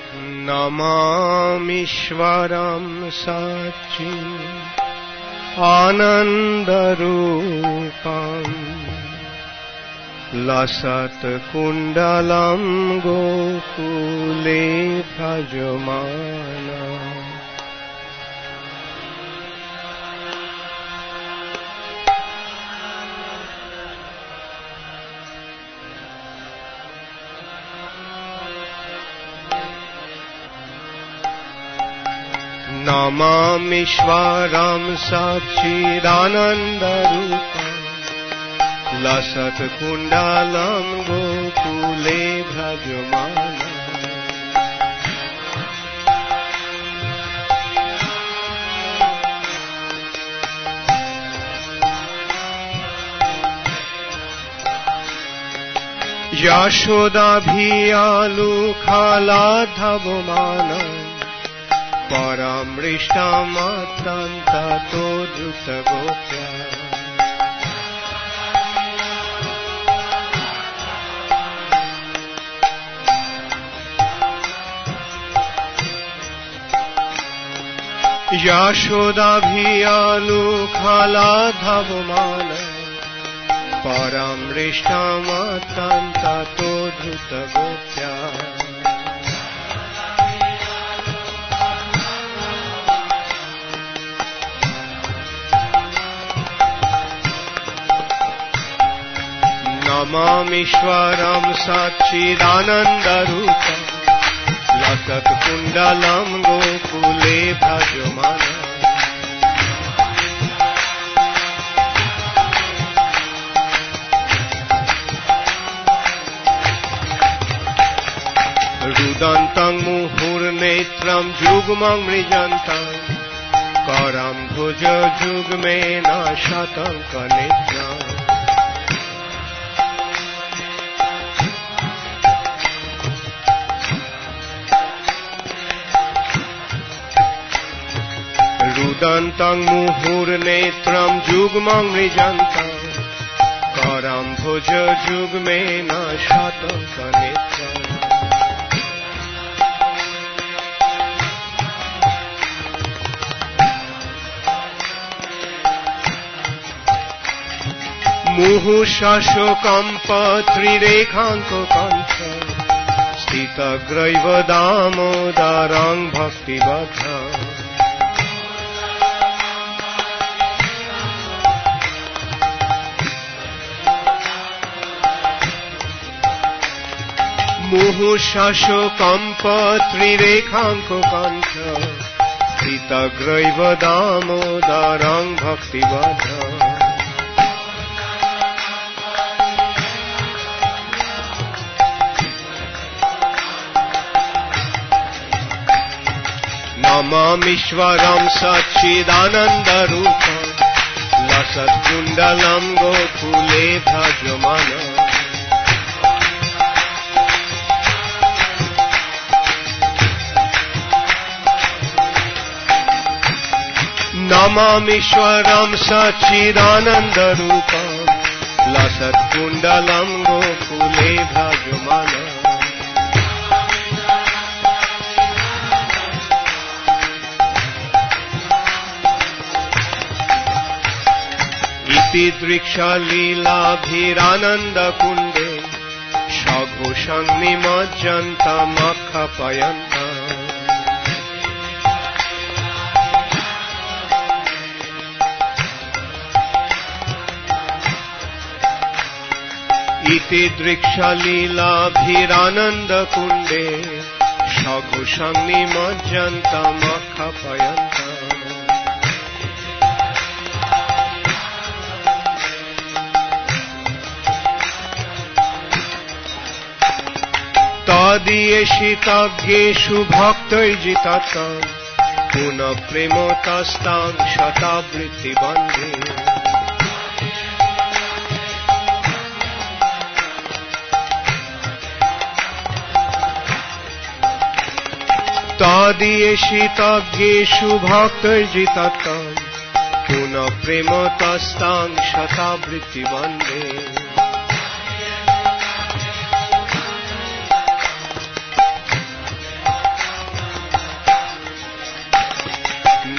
नमामीश्वरं सच्चिदानन्दरूपम् लसत्कुण्डलं गोकुले भजमानम् नमामीश्वरं सच्चिदानन्दरूपम् लसत्कुण्डलं गोकुले भजमानम् यशोदाभियालुखालाधवमानम् परमृष्टमत्यन्ततो द्रुतगोप्या यशोदाभियालुखालाधवमानम् परमृष्टमत्यन्ततो द्रुतगोप्या नमामीश्वरं सच्चिदानन्दरूपम् लसत्कुण्डलं गोकुले भजमानम् रुदन्तं मुहुर्नेत्रं जुग्मं मृजन्तं करं भुज जुग्मेन शतङ्कनेत्रम् रुदन्तं मुहुर्नेत्रं जुग्मं मृजन्तं करं भुज जुग्मेन शतङ्कनेत्रम् मुहुशशोकम्प त्रिरेखाङ्ककण्ठ स्थितग्रैव दामोदरं भक्तिबद्धम् मुहुशशोकम्प त्रिरेखाङ्ककण्ठ स्थितग्रैव दामोदरं भक्तिबद्धम् नमामीश्वरं सच्चिदानन्दरूपम् लसत्कुण्डलं गोकुले भजमानम् नमामीश्वरं सच्चिदानन्दरूपम् लसत्कुण्डलं गोकुले भजमानम् इति दृक्षलीलाभिरानन्दकुण्डे सघोषं निमज्जन्तमखपयन्तम् इति दृक्षलीलाभिरानन्दकुण्डे सघोषं निमज्जन्तमखपयन्तम् तदीयेषितज्ञेषु भक्तैर्जिततं पुनः प्रेमोतस्तां शतावृत्तिबन्धे तदीयेषितज्ञेषु भक्तैर्जिततं पुनः प्रेमोतस्तां शतावृत्तिबन्धे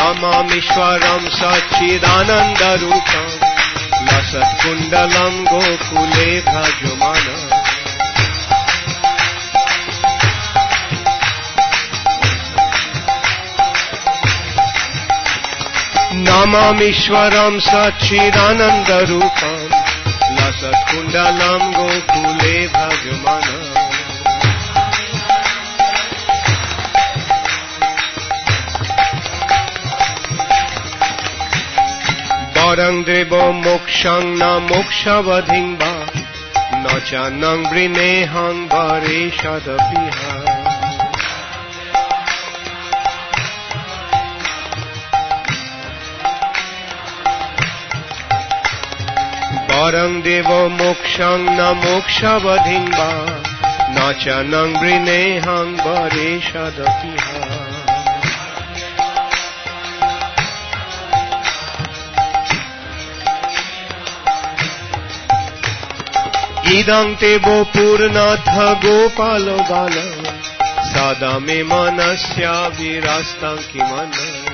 नमामीश्वरं सच्चिदानन्दरूपं लसत्कुण्डलं गोकुले भजमानं नमामीश्वरं सच्चिदानन्दरूपं लसत्कुण्डलं गोकुले भजमानं वरं देवो मोक्षं न मोक्षवधिं वा न च न वृणेहं वरेषदपि वरं देवो मोक्षं न मोक्षवधिं वा न च न वृणेहं वरेषदपि इदं ते वो पूर्णथ गोपाल बाल सदा मे मनस्या विरास्तं किमन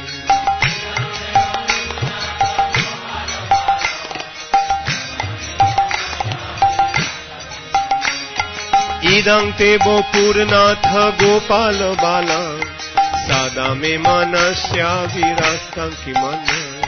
इदं ते वो पूर्णथ गोपाल बाल सदा मे मनस्या विरास्तं किमन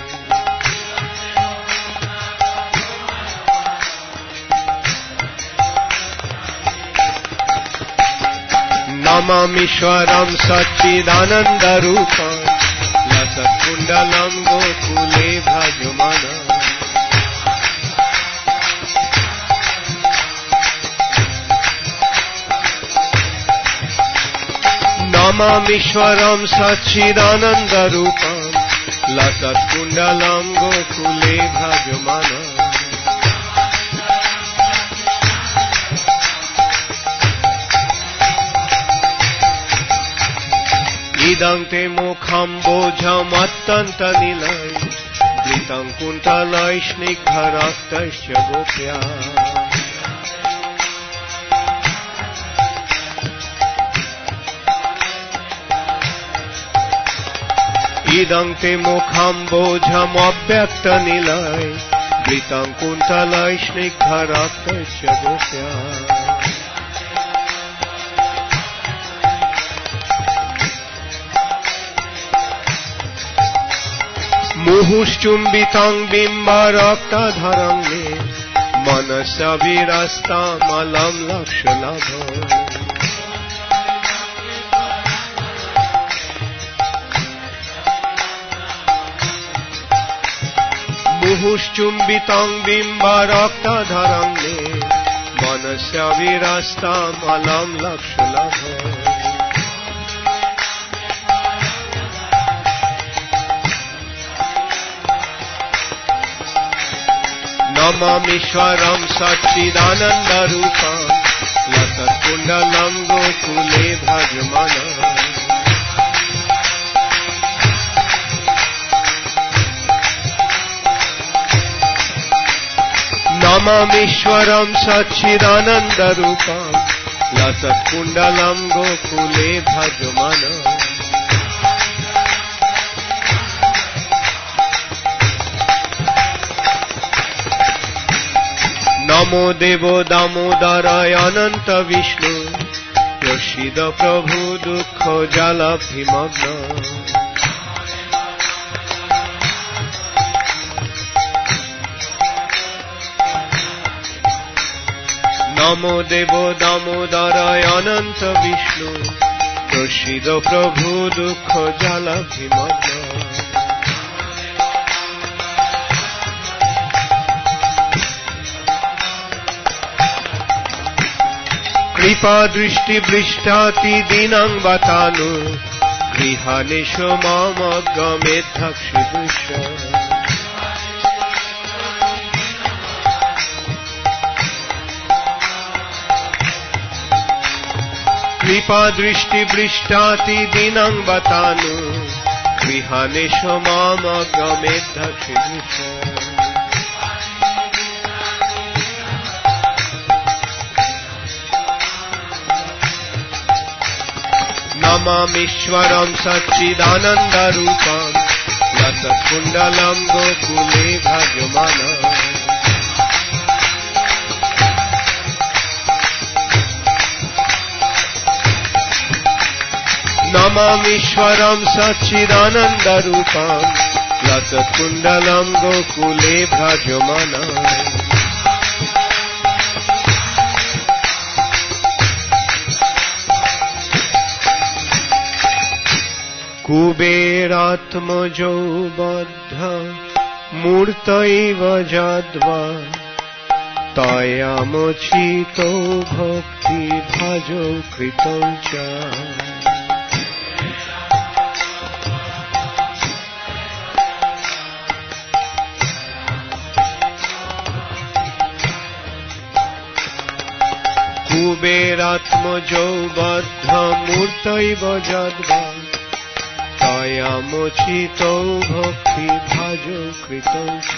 नमामीश्वरं सच्चिदानन्दरूपं लसत्कुण्डलं गोकुले भजमानं नमामीश्वरं सच्चिदानन्दरूपं लसत्कुण्डलं गोकुले भजमानं इदं ते मुखं बोझमत्यन्तनिलय वृतं कुन्तलय स्निग्धरक्तश्च गोप्या इदं ते मुखं बोझमव्यक्तनिलय वृतं कुन्तलय स्निग्धरक्तश्च गोप्या मुहुश्चुम्बितं बिम्बरक्तधरं मे मनसविरस्तामलं लक्षलभम् मुहुश्चुम्बितं बिम्बरक्तधरं मे मनसविरस्तामलं लक्षलभम् नमामीश्वरं सच्चिदानन्दरूपं लसत्कुण्डलं गोकुले भजमानं नमामीश्वरं सच्चिदानन्दरूपं लसत्कुण्डलं गोकुले भजमानं नमो देवो दामोदराय अनंत विष्णु प्रसीद प्रभु दुःख जलाभिमग्न नमो देवो दामोदराय अनंत विष्णु प्रसीद प्रभु दुःख जलाभिमग्न कृपा दृष्टि बृष्टाति दीनं बतानु गृहानेषु माम गमेद्धक्षिदुष कृपा दृष्टि बृष्टाति दीनं बतानु गृहानेषु माम गमेद्धक्षिदुष नमामीश्वरं सच्चिदानन्दरूपं लसत्कुण्डलं गोकुले भजमाना नमामीश्वरं सच्चिदानन्दरूपं लसत्कुण्डलं गोकुले भजमाना कुबेरात्मजो बद्ध मूर्तैव जद्वा तयामोचितो भक्ति भजो कृतौ च कुबेरात्मजो बद्ध मूर्तैव जद्वा तयामोचितो भक्ति भजो कृतौ च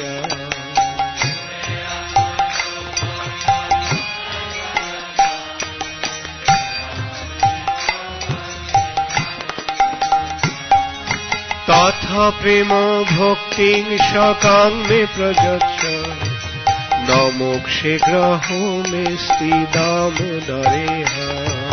तथा प्रेम भक्तिं शकां मे प्रयच्छ न मोक्षे ग्रहो मे स्थिदामोदरेह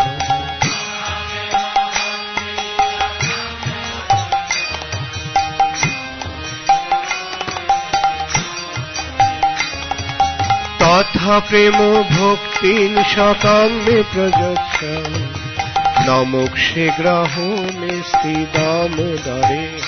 तथा प्रेम भक्तिं शकां मे प्रयच्छ न मोक्षे ग्रहो मे स्थिदामोदरेह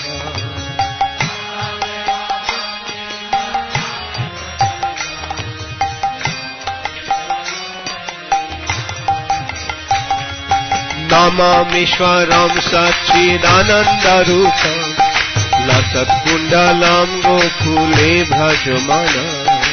नमामीश्वरं सच्चिदानन्दरूपं लसत्कुण्डलं गोकुले भजमाना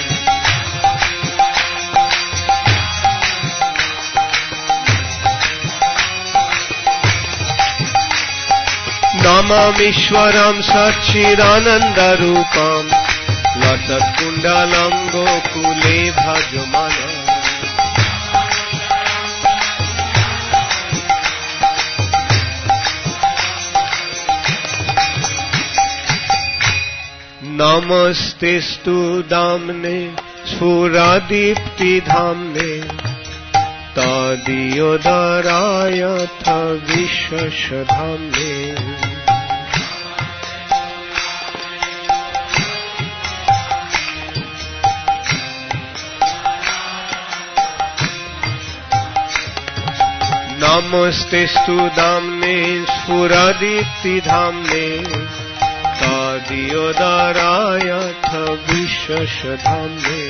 नमामीश्वरं सच्चिदानन्दरूपं लसत्कुण्डलं गोकुले भजमाना नमस्तेस्तु दाम्ने स्फुरदीप्तिधाम्ने तदीयोदरायथ विश्वसधाम्ने नमस्तेस्तु दाम्ने स्फुरदीप्तिधाम्ने तदीयोदरायथ विश्वसधाम्ने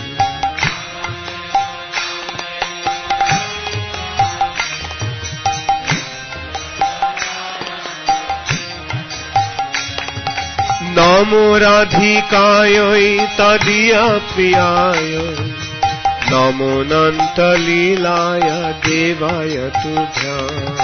नमो राधिकायै तदीयप्रियाय नमो नन्तलीलाय देवाय तुभ्यम्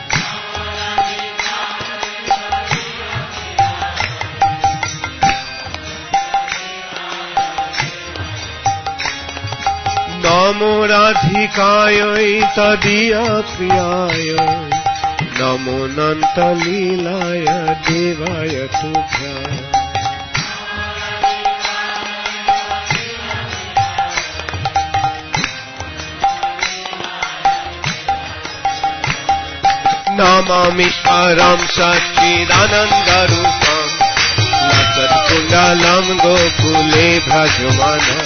नमो राधिकायै तदीयप्रियाय नमो नन्तलीलाय देवाय तुभ्यम् नमामीश्वरं सच्चिदानन्दरूपं लसत्कुण्डलं गोकुले भजमाना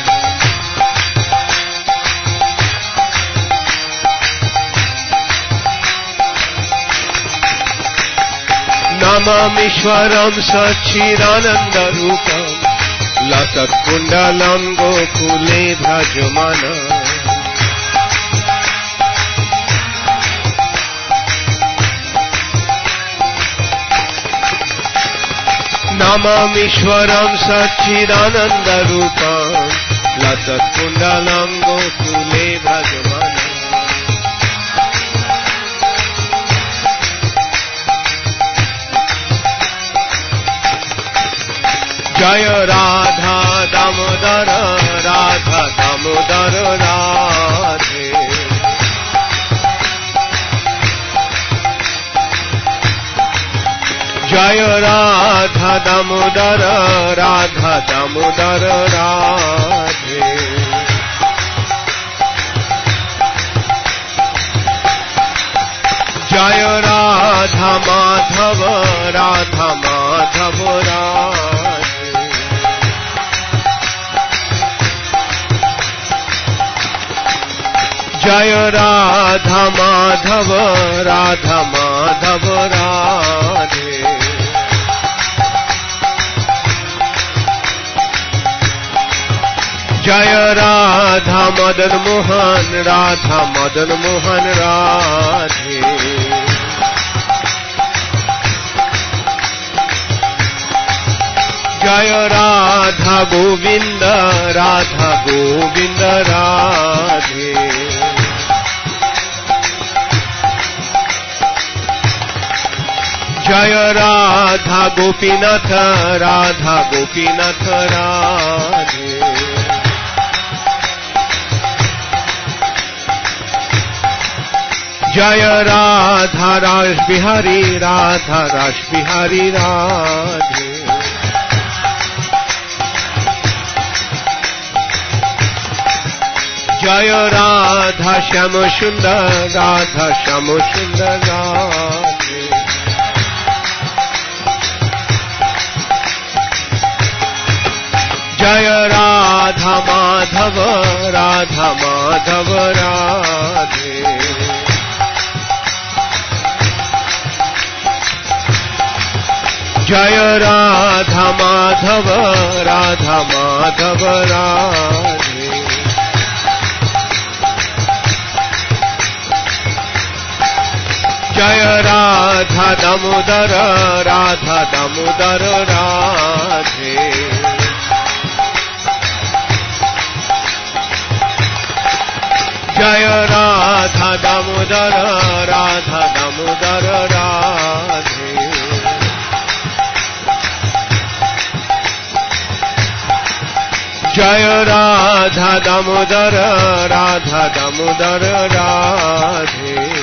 नमामीश्वरं सच्चिदानन्दरूपं लसत्कुण्डलं गोकुले भजमाना नमामीश्वरं सच्चिदानन्दरूपं लसत्कुण्डलं गोकुले भजमाना जय राधा दामोदर राधा दामोदर राधे जय राधा दामोदर राधा दामोदर राधे। जय राधा माधव राधा माधव राधे। जय राधा माधव राधा माधव राधे। जय राधा मदन मोहन राधा मदन मोहन राधे। जय राधा गोविंद राधा गोविंद राधे। जय राधा गोपीनाथ राधा गोपीनाथ राधे। जय राधा रास बिहारी राधा रास बिहारी राधे। जय राधा श्याम सुंदर राधा श्याम सुंदर राधे। जय राधा माधव राधा माधव राधे। जय राधा माधव राधा माधव राधे। जय राधा दामोदर राधा दामोदर राधे। जय राधा दामोदर राधा दामोदर राधे। जय राधा दामोदर राधा दामोदर राधे।